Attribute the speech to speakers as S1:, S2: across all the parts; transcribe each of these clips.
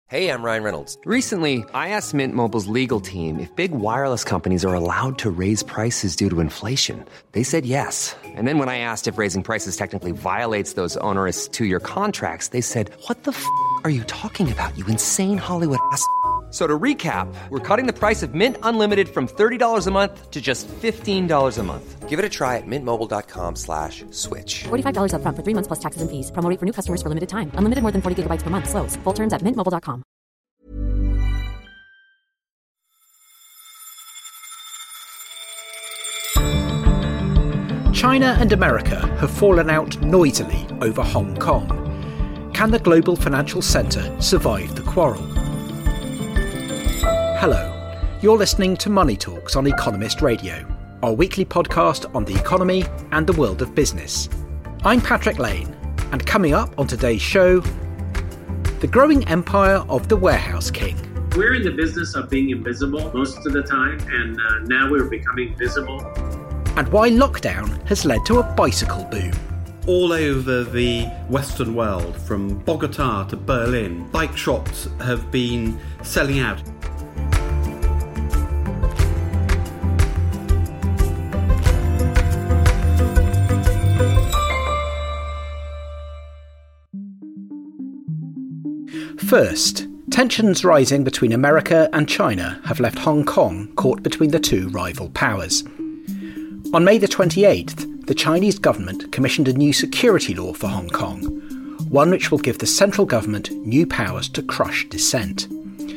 S1: Hey, I'm Ryan Reynolds.
S2: Recently, I asked Mint Mobile's legal team if big wireless companies are allowed to raise prices due to inflation. They said yes. And then when I asked if raising prices technically violates those onerous two-year contracts, they said, "What the f*** are you talking about, you insane Hollywood ass?" So to recap, we're cutting the price of Mint Unlimited from $30 a month to just $15 a month.
S1: Give it a try at mintmobile.com/switch.
S3: $45 up front for 3 months plus taxes and fees. Promo rate for new customers for limited time. Unlimited more than 40 gigabytes per month. Slows full terms at mintmobile.com.
S4: China and America have fallen out noisily over Hong Kong. Can the global financial centre survive the quarrel? Hello, you're listening to Money Talks on Economist Radio, our weekly podcast on the economy and the world of business. I'm Patrick Lane, and coming up on today's show, the growing empire of the warehouse king.
S5: We're in the business of being invisible most of the time, and now we're becoming visible.
S4: And why lockdown has led to a bicycle boom.
S6: All over the Western world, from Bogota to Berlin, bike shops have been selling out.
S4: First, tensions rising between America and China have left Hong Kong caught between the two rival powers. On May the 28th, the Chinese government commissioned a new security law for Hong Kong, one which will give the central government new powers to crush dissent.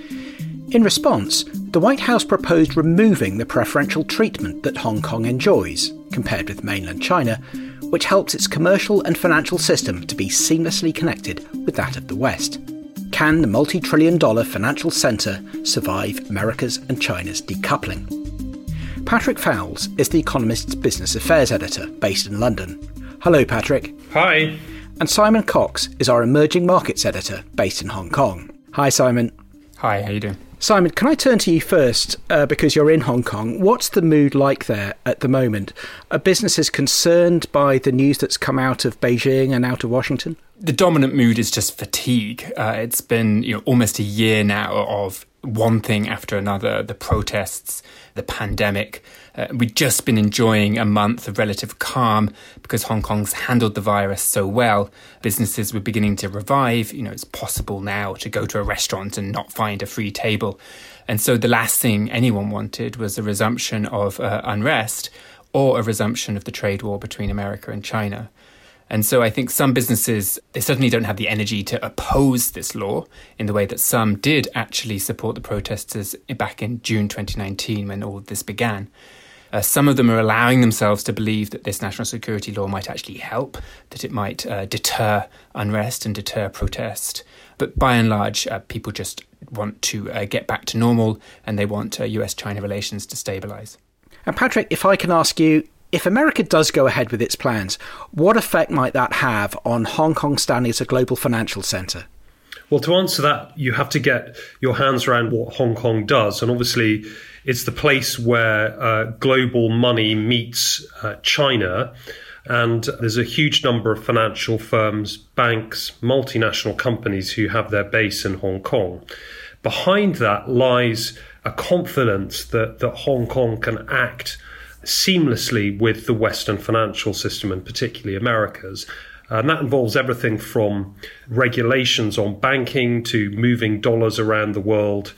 S4: In response, the White House proposed removing the preferential treatment that Hong Kong enjoys, compared with mainland China, which helps its commercial and financial system to be seamlessly connected with that of the West. Can the multi-trillion-dollar financial centre survive America's and China's decoupling? Patrick Fowles is The Economist's business affairs editor, based in London. Hello, Patrick.
S7: Hi.
S4: And Simon Cox is our emerging markets editor, based in Hong Kong. Hi, Simon.
S7: Hi, how you doing?
S4: Simon, can I turn to you first, because you're in Hong Kong? What's the mood like there at the moment? Are businesses concerned by the news that's come out of Beijing and out of Washington?
S7: The dominant mood is just fatigue. It's been almost a year now of one thing after another, the protests, the pandemic. We'd just been enjoying a month of relative calm because Hong Kong's handled the virus so well. Businesses were beginning to revive. It's possible now to go to a restaurant and not find a free table. And so the last thing anyone wanted was a resumption of unrest or a resumption of the trade war between America and China. And so I think some businesses, they certainly don't have the energy to oppose this law in the way that some did actually support the protesters back in June 2019 when all of this began. Some of them are allowing themselves to believe that this national security law might actually help, that it might deter unrest and deter protest. But by and large, people just want to get back to normal and they want US-China relations to stabilise.
S4: And Patrick, if I can ask you, if America does go ahead with its plans, what effect might that have on Hong Kong's standing as a global financial centre?
S8: Well, to answer that, you have to get your hands around what Hong Kong does. And obviously, it's the place where global money meets China. And there's a huge number of financial firms, banks, multinational companies who have their base in Hong Kong. Behind that lies a confidence that Hong Kong can act seamlessly with the Western financial system, and particularly America's. And that involves everything from regulations on banking to moving dollars around the world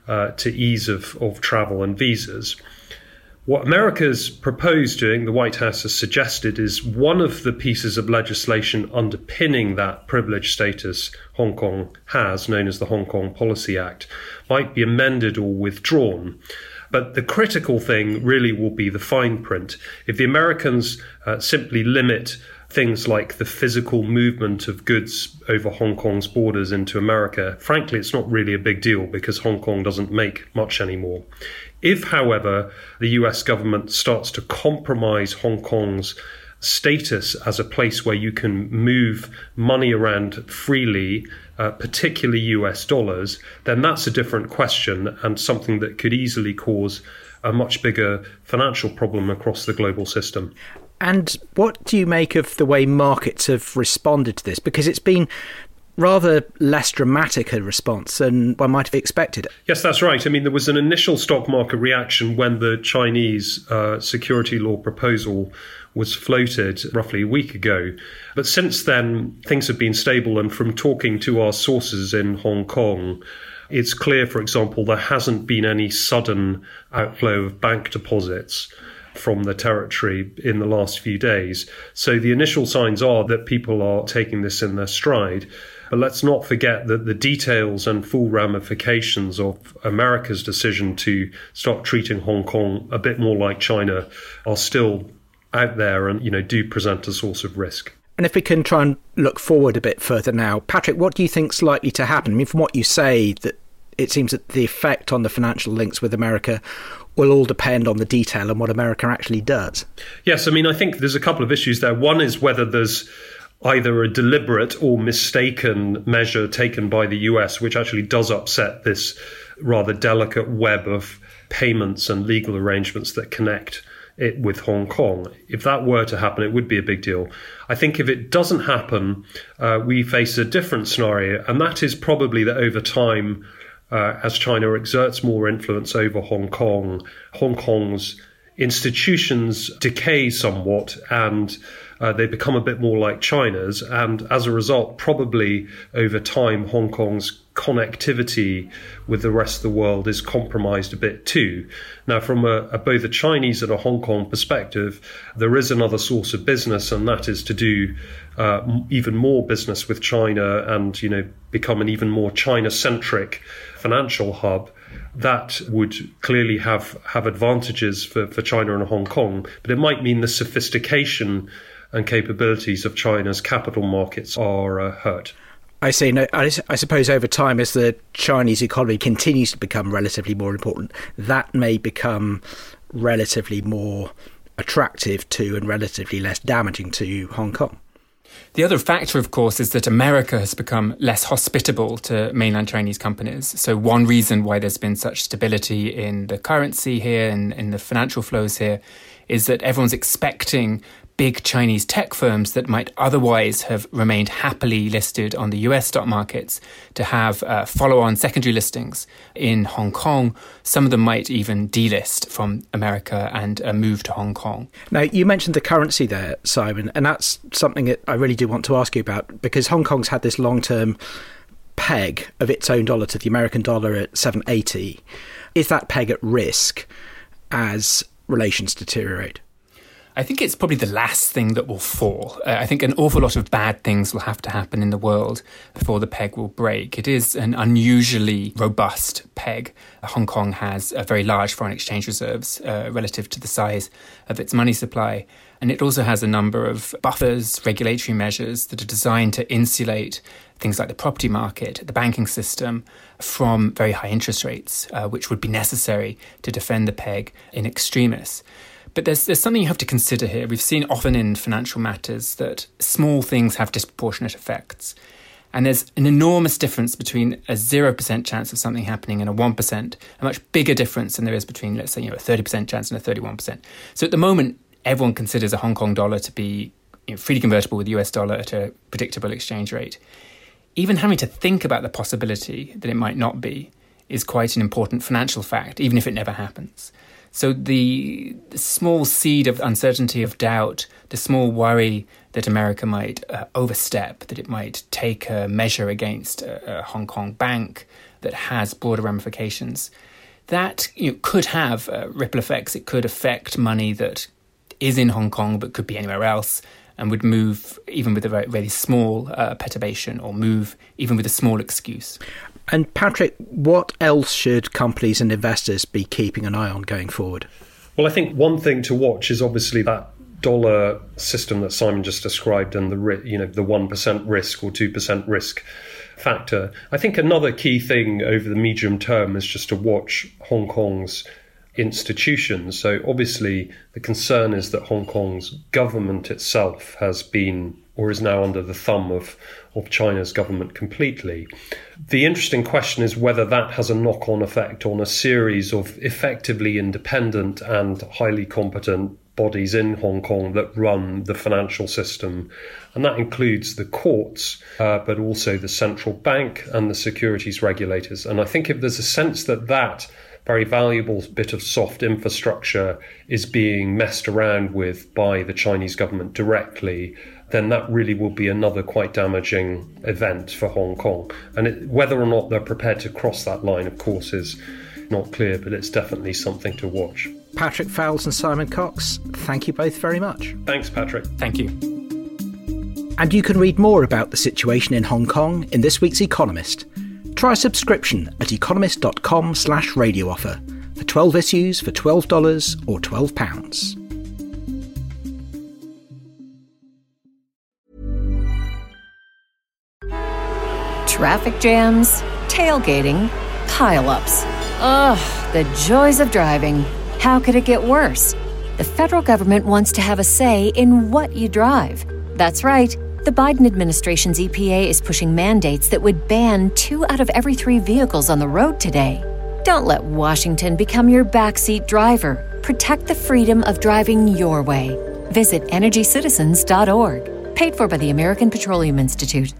S8: to ease of travel and visas. What America's proposed doing, the White House has suggested, is one of the pieces of legislation underpinning that privileged status Hong Kong has, known as the Hong Kong Policy Act, might be amended or withdrawn. But the critical thing really will be the fine print. If the Americans simply limit things like the physical movement of goods over Hong Kong's borders into America, frankly, it's not really a big deal because Hong Kong doesn't make much anymore. If, however, the US government starts to compromise Hong Kong's status as a place where you can move money around freely, particularly US dollars, then that's a different question and something that could easily cause a much bigger financial problem across the global system.
S4: And what do you make of the way markets have responded to this? Because it's been rather less dramatic a response than one might have expected.
S8: Yes, that's right. I mean, there was an initial stock market reaction when the Chinese security law proposal was floated roughly a week ago. But since then, things have been stable. And from talking to our sources in Hong Kong, it's clear, for example, there hasn't been any sudden outflow of bank deposits from the territory in the last few days. So the initial signs are that people are taking this in their stride. But let's not forget that the details and full ramifications of America's decision to start treating Hong Kong a bit more like China are still out there and, do present a source of risk.
S4: And if we can try and look forward a bit further now, Patrick, what do you think's likely to happen? I mean, from what you say, that it seems that the effect on the financial links with America will all depend on the detail and what America actually does.
S8: Yes, I mean, I think there's a couple of issues there. One is whether there's either a deliberate or mistaken measure taken by the US, which actually does upset this rather delicate web of payments and legal arrangements that connect it with Hong Kong. If that were to happen, it would be a big deal. I think if it doesn't happen, we face a different scenario, and that is probably that over time, as China exerts more influence over Hong Kong, Hong Kong's institutions decay somewhat and they become a bit more like China's. And as a result, probably over time, Hong Kong's connectivity with the rest of the world is compromised a bit too. Now, from both a Chinese and a Hong Kong perspective, there is another source of business, and that is to do even more business with China and, become an even more China-centric financial hub. That would clearly have advantages for China and Hong Kong, but it might mean the sophistication and capabilities of China's capital markets are hurt.
S4: I see. No, I suppose over time, as the Chinese economy continues to become relatively more important, that may become relatively more attractive to and relatively less damaging to Hong Kong.
S7: The other factor, of course, is that America has become less hospitable to mainland Chinese companies. So one reason why there's been such stability in the currency here and in the financial flows here is that everyone's expecting big Chinese tech firms that might otherwise have remained happily listed on the US stock markets to have follow-on secondary listings in Hong Kong. Some of them might even delist from America and move to Hong Kong.
S4: Now, you mentioned the currency there, Simon, and that's something that I really do want to ask you about, because Hong Kong's had this long-term peg of its own dollar to the American dollar at 780. Is that peg at risk as relations deteriorate?
S7: I think it's probably the last thing that will fall. I think an awful lot of bad things will have to happen in the world before the peg will break. It is an unusually robust peg. Hong Kong has very large foreign exchange reserves relative to the size of its money supply. And it also has a number of buffers, regulatory measures that are designed to insulate things like the property market, the banking system, from very high interest rates, which would be necessary to defend the peg in extremis. But there's something you have to consider here. We've seen often in financial matters that small things have disproportionate effects. And there's an enormous difference between a 0% chance of something happening and a 1%, a much bigger difference than there is between, let's say, a 30% chance and a 31%. So at the moment, everyone considers a Hong Kong dollar to be freely convertible with the US dollar at a predictable exchange rate. Even having to think about the possibility that it might not be is quite an important financial fact, even if it never happens. So the small seed of uncertainty, of doubt, the small worry that America might overstep, that it might take a measure against a Hong Kong bank that has broader ramifications, that could have ripple effects. It could affect money that is in Hong Kong but could be anywhere else and would move even with a very, very small perturbation, or move even with a small excuse.
S4: And Patrick, what else should companies and investors be keeping an eye on going forward?
S8: Well, I think one thing to watch is obviously that dollar system that Simon just described, and the 1% risk or 2% risk factor. I think another key thing over the medium term is just to watch Hong Kong's institutions. So obviously the concern is that Hong Kong's government itself has been, or is now, under the thumb of China's government completely. The interesting question is whether that has a knock-on effect on a series of effectively independent and highly competent bodies in Hong Kong that run the financial system. And that includes the courts, but also the central bank and the securities regulators. And I think if there's a sense that that very valuable bit of soft infrastructure is being messed around with by the Chinese government directly, then that really will be another quite damaging event for Hong Kong. And whether or not they're prepared to cross that line, of course, is not clear, but it's definitely something to watch.
S4: Patrick Fowles and Simon Cox, thank you both very much.
S8: Thanks, Patrick.
S7: Thank you.
S4: And you can read more about the situation in Hong Kong in this week's Economist. Try a subscription at economist.com/radio offer for 12 issues for $12 or £12.
S9: Traffic jams, tailgating, pile-ups. Ugh, the joys of driving. How could it get worse? The federal government wants to have a say in what you drive. That's right. The Biden administration's EPA is pushing mandates that would ban 2 out of every 3 vehicles on the road today. Don't let Washington become your backseat driver. Protect the freedom of driving your way. Visit EnergyCitizens.org. Paid for by the American Petroleum Institute.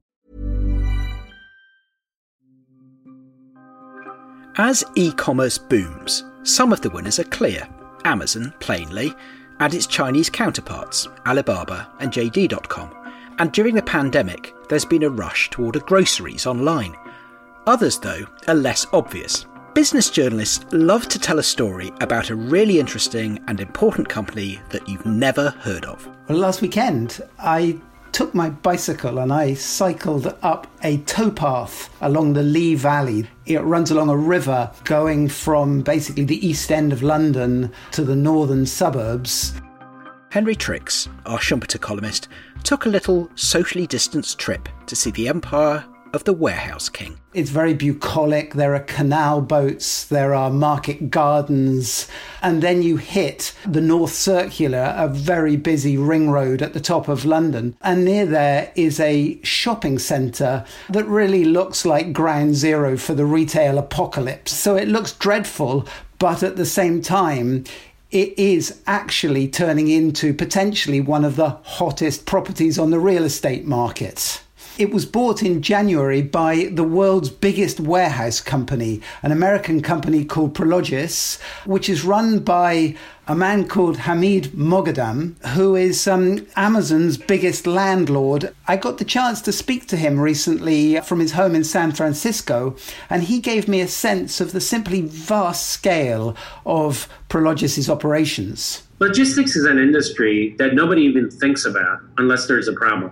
S4: As e-commerce booms, some of the winners are clear. Amazon, plainly, and its Chinese counterparts, Alibaba and JD.com. And during the pandemic, there's been a rush to order groceries online. Others, though, are less obvious. Business journalists love to tell a story about a really interesting and important company that you've never heard of.
S10: Well, last weekend, I took my bicycle and I cycled up a towpath along the Lee Valley. It runs along a river going from basically the east end of London to the northern suburbs.
S4: Henry Tricks, our Schumpeter columnist, took a little socially distanced trip to see the empire of the Warehouse King.
S10: It's very bucolic. There are canal boats, there are market gardens, and then you hit the North Circular, a very busy ring road at the top of London. And near there is a shopping centre that really looks like ground zero for the retail apocalypse. So it looks dreadful, but at the same time, it is actually turning into potentially one of the hottest properties on the real estate market. It was bought in January by the world's biggest warehouse company, an American company called Prologis, which is run by a man called Hamid Moghadam, who is Amazon's biggest landlord. I got the chance to speak to him recently from his home in San Francisco, and he gave me a sense of the simply vast scale of Prologis' operations.
S5: Logistics is an industry that nobody even thinks about unless there's a problem.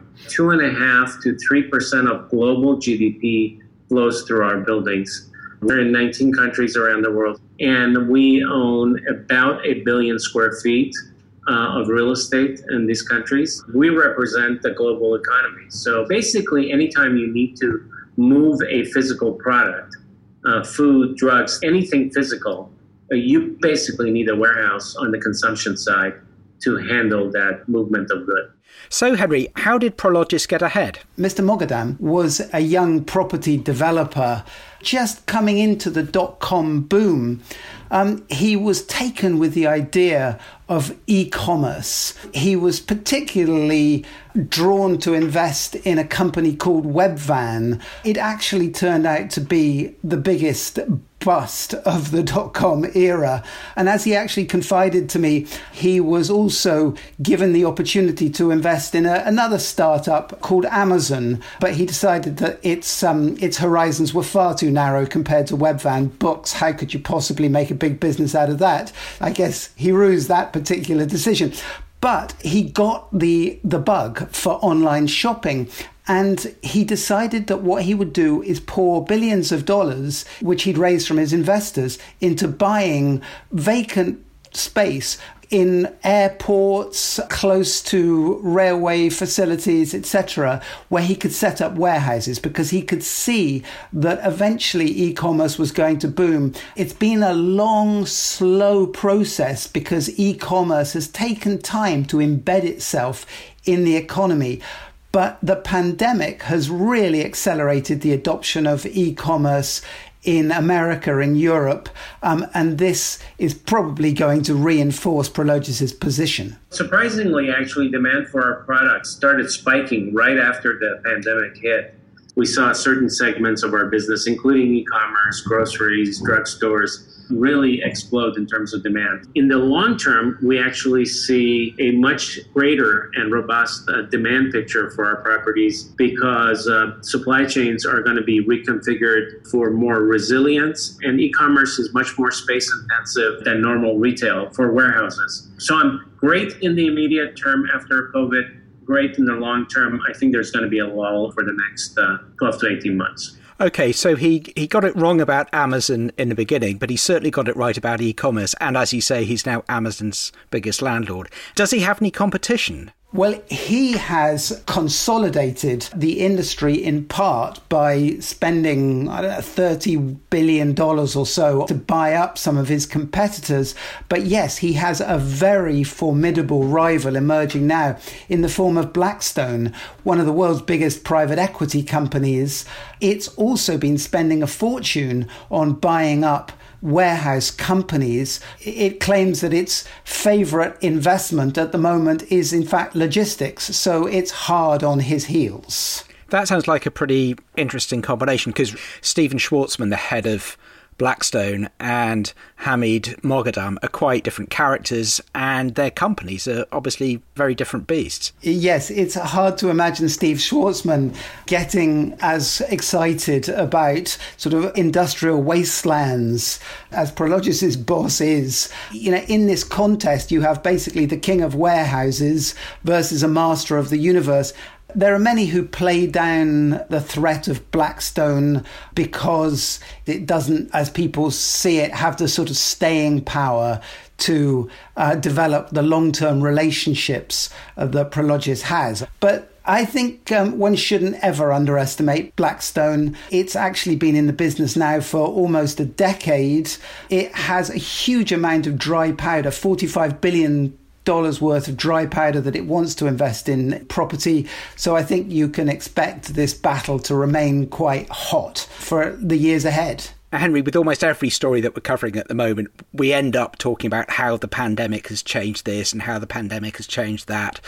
S5: 2.5% to 3% of global GDP flows through our buildings. We're in 19 countries around the world, and we own about 1 billion square feet of real estate in these countries. We represent the global economy. So basically, anytime you need to move a physical product, food, drugs, anything physical, you basically need a warehouse on the consumption side to handle that movement of goods.
S4: So, Henry, how did Prologis get ahead?
S10: Mr. Moghadam was a young property developer just coming into the dot-com boom. He was taken with the idea of e-commerce. He was particularly drawn to invest in a company called Webvan. It actually turned out to be the biggest bust of the dot-com era. And as he actually confided to me, he was also given the opportunity to invest in another startup called Amazon, but he decided that its horizons were far too narrow compared to Webvan books. How could you possibly make a big business out of that? I guess he rused that particular decision. But he got the bug for online shopping. And he decided that what he would do is pour billions of dollars, which he'd raised from his investors, into buying vacant space in airports, close to railway facilities, etc., where he could set up warehouses, because he could see that eventually e-commerce was going to boom. It's been a long, slow process because e-commerce has taken time to embed itself in the economy. But the pandemic has really accelerated the adoption of e-commerce in America, in Europe, and this is probably going to reinforce Prologis' position.
S5: Surprisingly, actually, demand for our products started spiking right after the pandemic hit. We saw certain segments of our business, including e-commerce, groceries, drugstores, really explode in terms of demand. In the long term, we actually see a much greater and robust demand picture for our properties because supply chains are going to be reconfigured for more resilience, and e-commerce is much more space intensive than normal retail for warehouses. So I'm great in the immediate term after COVID, great in the long term. I think there's going to be a lull for the next 12 to 18 months.
S4: Okay, so he got it wrong about Amazon in the beginning, but he certainly got it right about e-commerce. And as you say, he's now Amazon's biggest landlord. Does he have any competition?
S10: Well, he has consolidated the industry in part by spending, $30 billion or so to buy up some of his competitors. But yes, he has a very formidable rival emerging now in the form of Blackstone, one of the world's biggest private equity companies. It's also been spending a fortune on buying up warehouse companies. It claims that its favourite investment at the moment is in fact logistics, so it's hard on his heels.
S4: That sounds like a pretty interesting combination, because Stephen Schwarzman, the head of Blackstone, and Hamid Moghadam are quite different characters, and their companies are obviously very different beasts.
S10: Yes, it's hard to imagine Steve Schwarzman getting as excited about sort of industrial wastelands as Prologis' boss is. You know, in this contest, you have basically the king of warehouses versus a master of the universe. There are many who play down the threat of Blackstone because it doesn't, as people see it, have the sort of staying power to develop the long-term relationships that Prologis has. But I think one shouldn't ever underestimate Blackstone. It's actually been in the business now for almost a decade. It has a huge amount of dry powder, $45 billion worth of dry powder that it wants to invest in property. So I think you can expect this battle to remain quite hot for the years ahead.
S4: Henry, with almost every story that we're covering at the moment, we end up talking about how the pandemic has changed this and how the pandemic has changed that.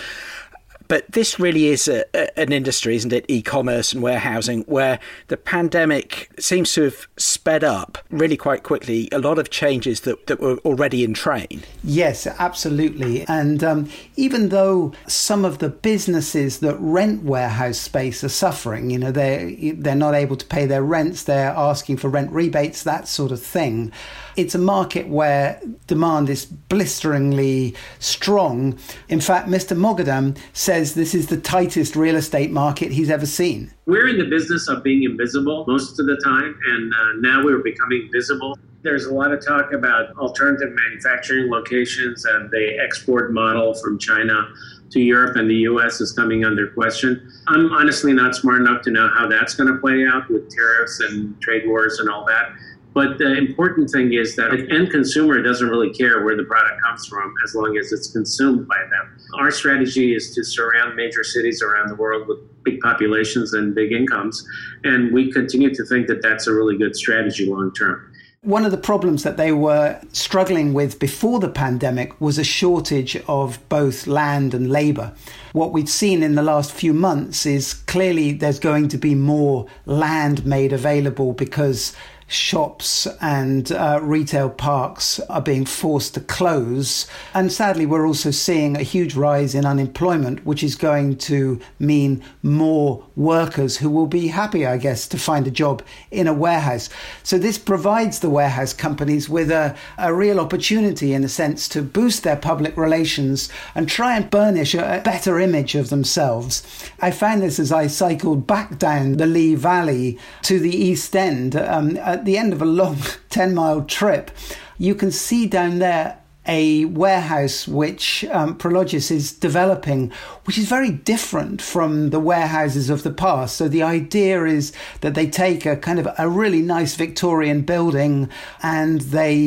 S4: But this really is an industry, isn't it, e-commerce and warehousing, where the pandemic seems to have sped up really quite quickly a lot of changes that were already in train.
S10: Yes, absolutely. And even though some of the businesses that rent warehouse space are suffering, you know, they're not able to pay their rents, they're asking for rent rebates, that sort of thing. It's a market where demand is blisteringly strong. In fact, Mr. Moghadam says this is the tightest real estate market he's ever seen.
S5: We're in the business of being invisible most of the time, and now we're becoming visible. There's a lot of talk about alternative manufacturing locations, and the export model from China to Europe and the U.S. is coming under question. I'm honestly not smart enough to know how that's going to play out with tariffs and trade wars and all that. But the important thing is that the end consumer doesn't really care where the product comes from as long as it's consumed by them. Our strategy is to surround major cities around the world with big populations and big incomes. And we continue to think that that's a really good strategy long term.
S10: One of the problems that they were struggling with before the pandemic was a shortage of both land and labour. What we've seen in the last few months is clearly there's going to be more land made available because shops and retail parks are being forced to close. And sadly, we're also seeing a huge rise in unemployment, which is going to mean more workers who will be happy, I guess, to find a job in a warehouse. So this provides the warehouse companies with a real opportunity, in a sense, to boost their public relations and try and burnish a better image of themselves. I found this as I cycled back down the Lee Valley to the East End at the end of a long 10-mile trip. You can see down there a warehouse which Prologis is developing, which is very different from the warehouses of the past. So the idea is that they take a kind of a really nice Victorian building and they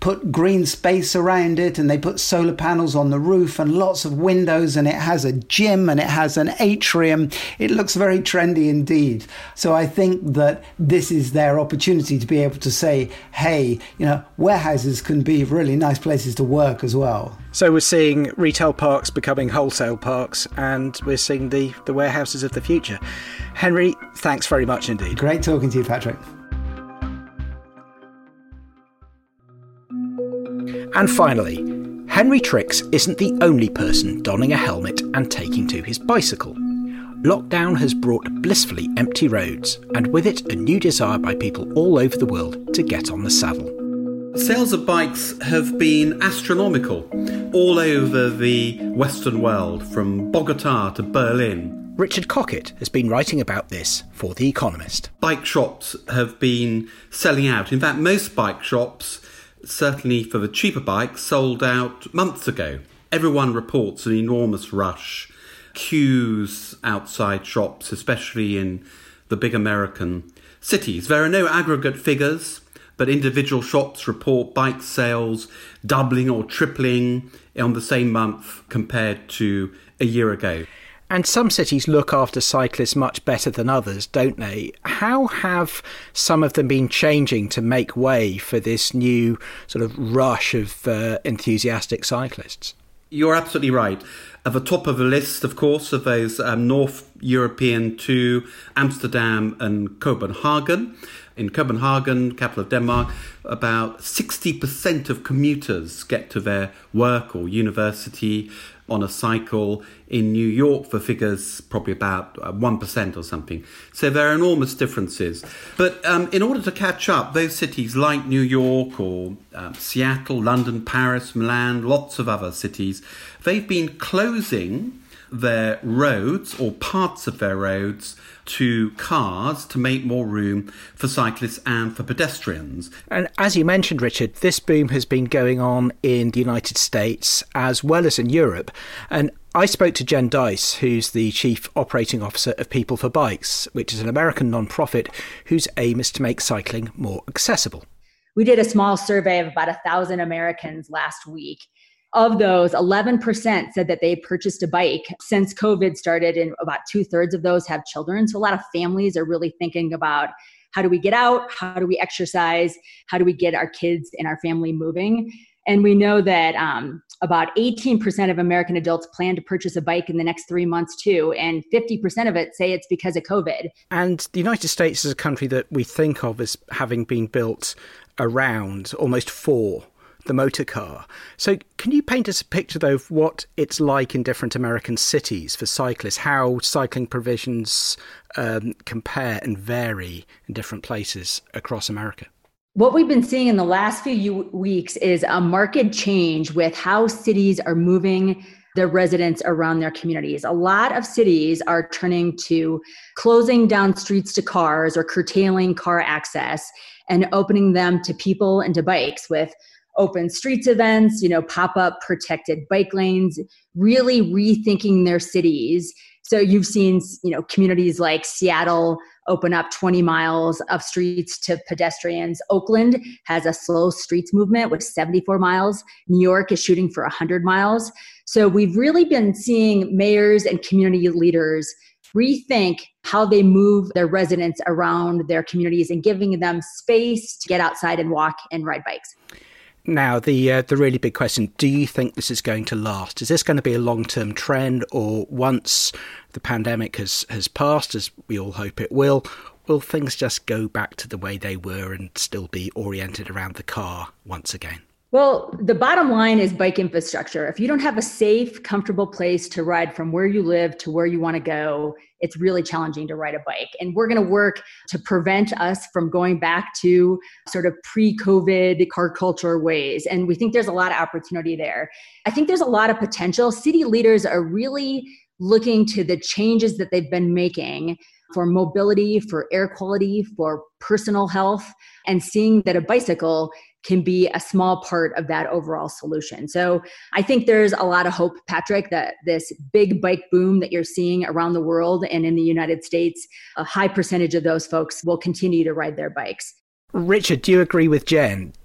S10: put green space around it and they put solar panels on the roof and lots of windows, and it has a gym and it has an atrium. It looks very trendy indeed. So I think that this is their opportunity to be able to say, hey, warehouses can be really nice places to work as well.
S4: So we're seeing retail parks becoming wholesale parks, and we're seeing the warehouses of the future. Henry, thanks very much indeed.
S10: Great talking to you, Patrick.
S4: And finally, Henry Tricks isn't the only person donning a helmet and taking to his bicycle. Lockdown has brought blissfully empty roads, and with it a new desire by people all over the world to get on the saddle.
S6: Sales of bikes have been astronomical all over the Western world, from Bogota to Berlin.
S4: Richard Cockett has been writing about this for The Economist.
S6: Bike shops have been selling out. In fact, most bike shops, certainly for the cheaper bikes, sold out months ago. Everyone reports an enormous rush. Queues outside shops, especially in the big American cities. There are no aggregate figures, but individual shops report bike sales doubling or tripling on the same month compared to a year ago.
S4: And some cities look after cyclists much better than others, don't they? How have some of them been changing to make way for this new sort of rush of enthusiastic cyclists?
S6: You're absolutely right. At the top of the list, of course, of those North European to Amsterdam and Copenhagen. In Copenhagen, capital of Denmark, about 60% of commuters get to their work or university on a cycle. In New York, the figure's probably about 1% or something. So there are enormous differences. But in order to catch up, those cities like New York or Seattle, London, Paris, Milan, lots of other cities, they've been closing their roads or parts of their roads to cars to make more room for cyclists and for pedestrians.
S4: And as you mentioned, Richard, this boom has been going on in the United States as well as in Europe. And I spoke to Jen Dice, who's the Chief Operating Officer of People for Bikes, which is an American non-profit whose aim is to make cycling more accessible.
S11: We did a small survey of about 1,000 Americans last week. Of those, 11% said that they purchased a bike since COVID started, and about 2/3 of those have children. So a lot of families are really thinking about, how do we get out? How do we exercise? How do we get our kids and our family moving? And we know that about 18% of American adults plan to purchase a bike in the next 3 months too. And 50% of it say it's because of COVID.
S4: And the United States is a country that we think of as having been built around, almost for, the motor car. So can you paint us a picture, though, of what it's like in different American cities for cyclists, how cycling provisions compare and vary in different places across America?
S11: What we've been seeing in the last few weeks is a marked change with how cities are moving their residents around their communities. A lot of cities are turning to closing down streets to cars or curtailing car access and opening them to people and to bikes with open streets events, pop-up protected bike lanes, really rethinking their cities. So you've seen, communities like Seattle open up 20 miles of streets to pedestrians. Oakland has a slow streets movement with 74 miles. New York is shooting for 100 miles. So we've really been seeing mayors and community leaders rethink how they move their residents around their communities and giving them space to get outside and walk and ride bikes.
S4: Now, the really big question, do you think this is going to last? Is this going to be a long-term trend, or once the pandemic has passed, as we all hope it will things just go back to the way they were and still be oriented around the car once again?
S11: Well, the bottom line is bike infrastructure. If you don't have a safe, comfortable place to ride from where you live to where you want to go, it's really challenging to ride a bike. And we're going to work to prevent us from going back to sort of pre-COVID car culture ways. And we think there's a lot of opportunity there. I think there's a lot of potential. City leaders are really looking to the changes that they've been making for mobility, for air quality, for personal health, and seeing that a bicycle can be a small part of that overall solution. So I think there's a lot of hope, Patrick, that this big bike boom that you're seeing around the world and in the United States, a high percentage of those folks will continue to ride their bikes.
S4: Richard, do you agree with Jen?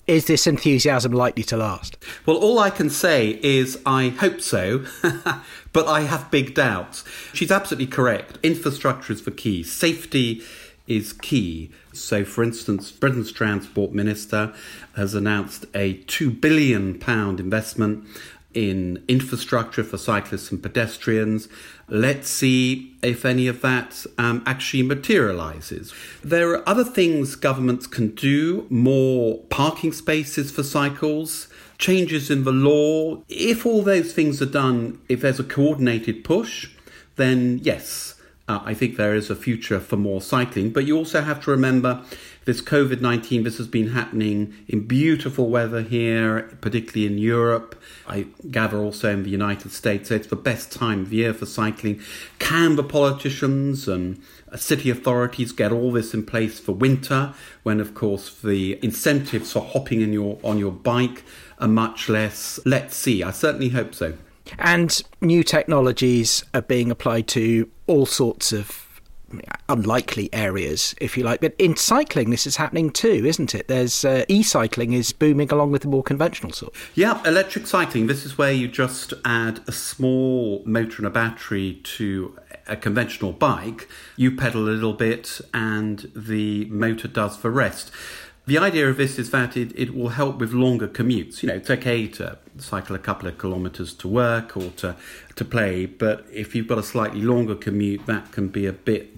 S4: Is this enthusiasm likely to last?
S6: Well, all I can say is I hope so, but I have big doubts. She's absolutely correct. Infrastructure is the key. Safety is key. So, for instance, Britain's Transport Minister has announced a £2 billion investment in infrastructure for cyclists and pedestrians. Let's see if any of that actually materialises. There are other things governments can do, more parking spaces for cycles, changes in the law. If all those things are done, if there's a coordinated push, then yes, I think there is a future for more cycling. But you also have to remember this COVID-19, this has been happening in beautiful weather here, particularly in Europe. I gather also in the United States. So it's the best time of year for cycling. Can the politicians and city authorities get all this in place for winter, when, of course, the incentives for hopping on your bike are much less? Let's see. I certainly hope so.
S4: And new technologies are being applied to all sorts of unlikely areas, if you like. But in cycling, this is happening too, isn't it? There's e-cycling is booming along with the more conventional sort.
S6: Yeah, electric cycling. This is where you just add a small motor and a battery to a conventional bike. You pedal a little bit and the motor does the rest. The idea of this is that it will help with longer commutes. You know, it's okay to cycle a couple of kilometres to work or to play, but if you've got a slightly longer commute, that can be a bit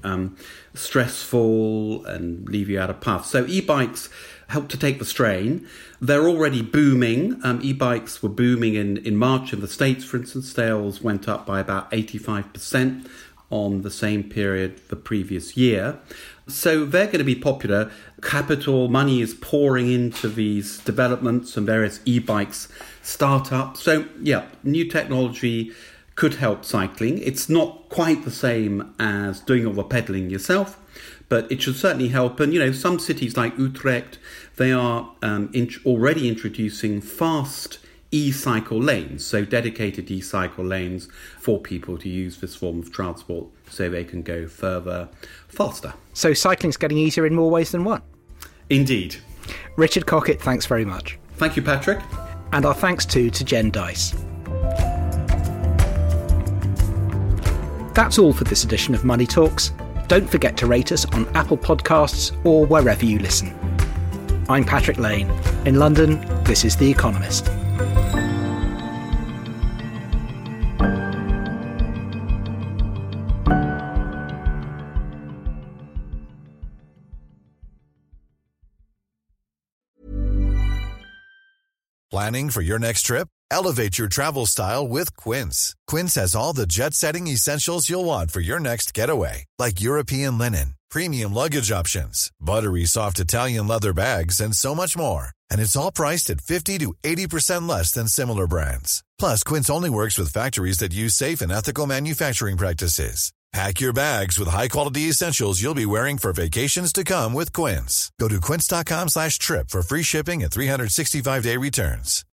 S6: stressful and leave you out of path. So e-bikes help to take the strain. They're already booming. E-bikes were booming in March in the States, for instance. Sales went up by about 85% on the same period the previous year. So they're going to be popular. Capital money is pouring into these developments and various e-bikes startups. So, yeah, new technology could help cycling. It's not quite the same as doing all the pedalling yourself, but it should certainly help. And, you know, some cities like Utrecht, they are already introducing fast e-cycle lanes, so dedicated e-cycle lanes for people to use this form of transport so they can go further faster.
S4: So cycling's getting easier in more ways than one.
S6: Indeed.
S4: Richard Cockett, thanks very much.
S6: Thank you, Patrick.
S4: And our thanks too to Jen Dice. That's all for this edition of Money Talks. Don't forget to rate us on Apple Podcasts or wherever you listen. I'm Patrick Lane. In London, this is The Economist.
S12: Planning for your next trip? Elevate your travel style with Quince. Quince has all the jet-setting essentials you'll want for your next getaway, like European linen, premium luggage options, buttery soft Italian leather bags, and so much more. And it's all priced at 50 to 80% less than similar brands. Plus, Quince only works with factories that use safe and ethical manufacturing practices. Pack your bags with high-quality essentials you'll be wearing for vacations to come with Quince. Go to quince.com/trip for free shipping and 365-day returns.